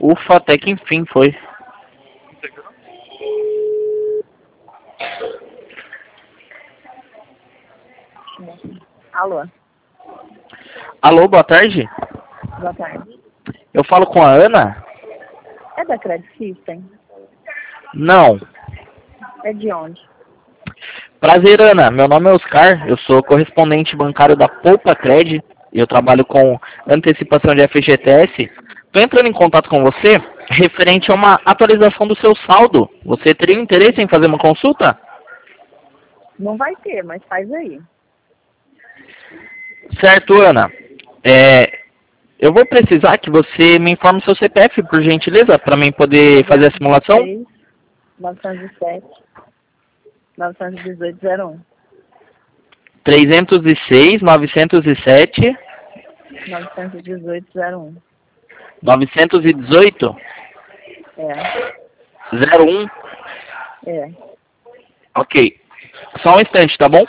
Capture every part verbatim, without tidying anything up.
Ufa, até que enfim foi. Alô, Alô, boa tarde. boa tarde. Eu falo com a Ana? É da Credit System? Não. É de onde? Prazer, Ana. Meu nome é Oscar. Eu sou correspondente bancário da Poupa Cred. E eu trabalho com antecipação de F G T S. Estou entrando em contato com você referente a uma atualização do seu saldo. Você teria interesse em fazer uma consulta? Não vai ter, mas faz aí. Certo, Ana. É, eu vou precisar que você me informe seu C P F, por gentileza, para mim poder fazer a simulação. novecentos e sete, novecentos e dezoito, zero um. trezentos e seis, novecentos e sete, novecentos e dezoito, zero um. novecentos e dezoito, É, zero um. é. Ok. Só um instante, tá bom?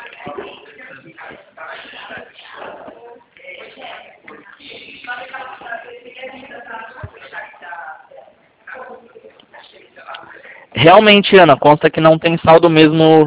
Realmente, Ana, consta que não tem saldo mesmo